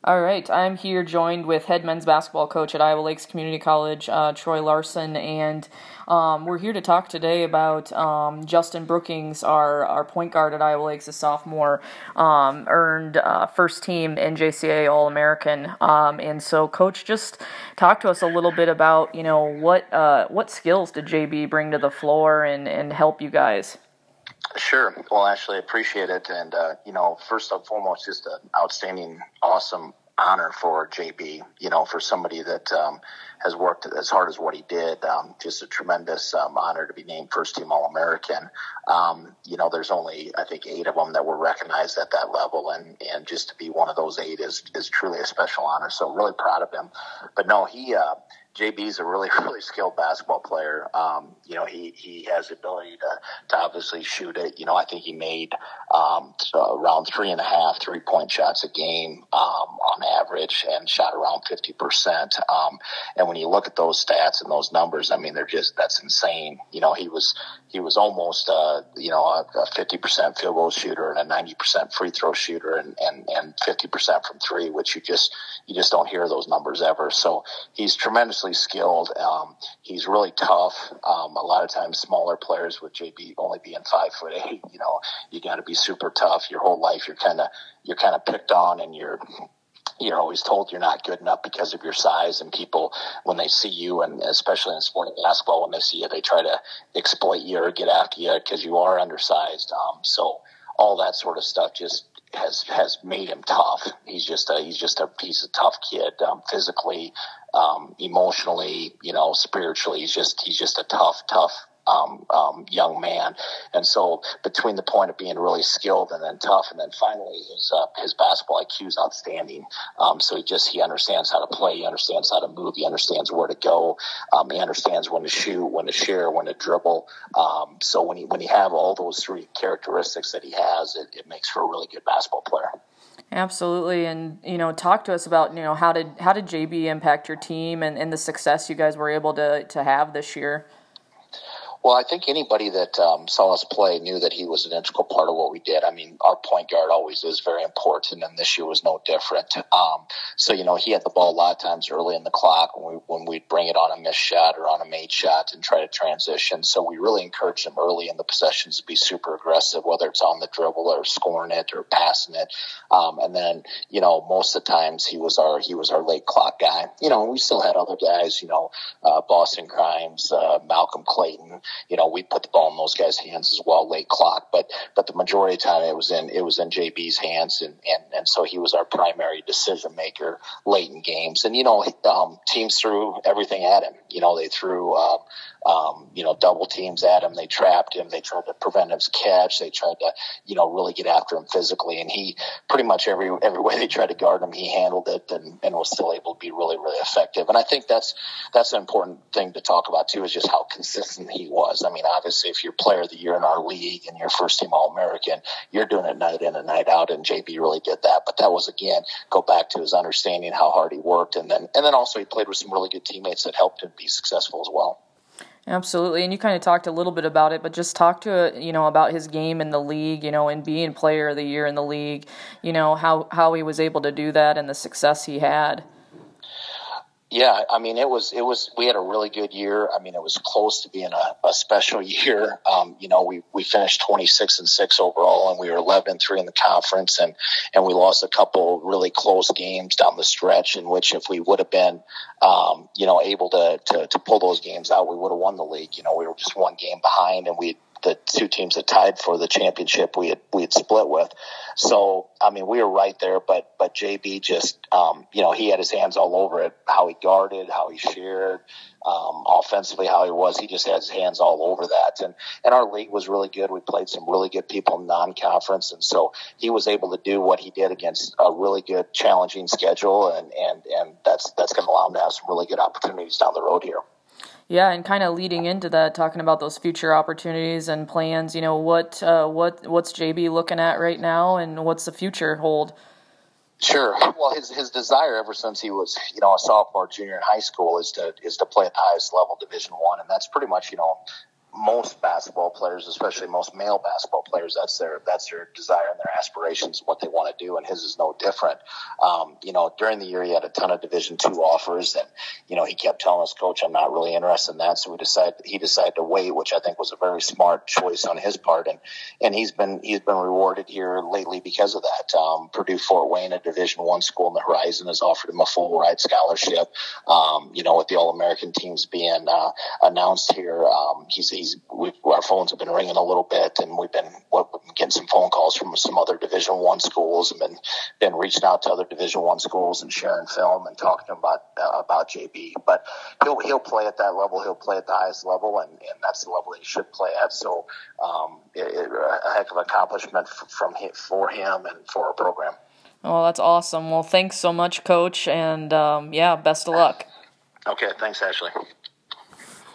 All right, I'm here joined with head men's basketball coach at Iowa Lakes Community College, Troy Larson, and we're here to talk today about Justin Brookings, our point guard at Iowa Lakes, a sophomore, earned first team NJCAA All-American, and so Coach, just talk to us a little bit about what skills did JB bring to the floor and help you guys. Sure. Well, actually, I appreciate it. And, first and foremost, just an outstanding, awesome honor for JB, for somebody that has worked as hard as what he did. Just a tremendous honor to be named first team All-American. There's only, I think, 8 of them that were recognized at that level. And just to be one of those 8 is truly a special honor. So really proud of him. But no, JB's a really, really skilled basketball player. He has the ability to obviously shoot it. I think he made around 3.5 3-point shots a game on average and shot around 50%. And when you look at those stats and those numbers, I mean, that's insane. He was almost a 50% field goal shooter and a 90% free throw shooter and 50% from three, which you just don't hear those numbers ever. So he's tremendously skilled. He's really tough. A lot of times smaller players with JB only being 5'8", you got to be super tough. Your whole life you're kind of picked on, and you're always told you're not good enough because of your size. And people, when they see you, and especially in sport and basketball, when they see you, they try to exploit you or get after you because you are undersized. So all that sort of stuff just has made him tough. He's a tough kid, physically, emotionally, spiritually. He's just a tough young man. And so between the point of being really skilled and then tough, and then finally his basketball IQ is outstanding. So he understands how to play. He understands how to move. He understands where to go. He understands when to shoot, when to share, when to dribble. So when you have all those 3 characteristics that he has, it makes for a really good basketball player. Absolutely. And, talk to us about, how did JB impact your team and the success you guys were able to have this year? Well, I think anybody that saw us play knew that he was an integral part of what we did. I mean, our point guard always is very important, and this year was no different. So he had the ball a lot of times early in the clock when we'd bring it on a missed shot or on a made shot and try to transition. So we really encouraged him early in the possessions to be super aggressive, whether it's on the dribble or scoring it or passing it. And then, most of the times he was our late clock guy. We still had other guys, Boston Grimes, Malcolm Clayton. We put the ball in those guys' hands as well, late clock, but the majority of the time it was in JB's hands, and so he was our primary decision maker late in games. And teams threw everything at him. They threw double teams at him. They trapped him. They tried to prevent his catch. They tried to really get after him physically, and he pretty much every way they tried to guard him, he handled it and was still able to be really, really effective. And I think that's an important thing to talk about too, is just how consistent he was. I mean, obviously, if you're player of the year in our league and you're first team All-American, you're doing it night in and night out, and JB really did that. But that was, again, go back to his understanding how hard he worked, and then also he played with some really good teammates that helped him be successful as well. Absolutely, and you kind of talked a little bit about it, but just talk to about his game in the league, and being player of the year in the league, how he was able to do that and the success he had. Yeah, I mean, we had a really good year. I mean, it was close to being a special year. We finished 26-6 overall, and we were 11-3 in the conference, and we lost a couple really close games down the stretch, in which if we would have been, able to pull those games out, we would have won the league. We were just one game behind, and the 2 teams that tied for the championship we had split with. So, I mean, we were right there, but JB just, he had his hands all over it, how he guarded, how he shared, offensively, how he just had his hands all over that. And our league was really good. We played some really good people in non-conference. And so he was able to do what he did against a really good, challenging schedule. And that's going to allow him to have some really good opportunities down the road here. Yeah, and kind of leading into that, talking about those future opportunities and plans, what's JB looking at right now, and what's the future hold? Sure. Well, his desire ever since he was, a sophomore, junior in high school is to play at the highest level, Division I, and that's pretty much, most basketball players, especially most male basketball players, that's their desire and their aspirations, what they want to do, and his is no different. During the year, he had a ton of Division II offers, and he kept telling us, "Coach, I'm not really interested in that." So he decided to wait, which I think was a very smart choice on his part, and he's been rewarded here lately because of that. Purdue Fort Wayne, a Division I school in the Horizon, has offered him a full ride scholarship. With the All-American teams being announced here, our phones have been ringing a little bit, and we've been getting some phone calls from some other Division I schools, and been reaching out to other Division I schools and sharing film and talking to them about JB. But he'll play at that level. He'll play at the highest level, and that's the level that he should play at. So a heck of an accomplishment for him and for our program. Oh, that's awesome. Well, thanks so much, Coach, and best of luck. Okay, thanks, Ashley.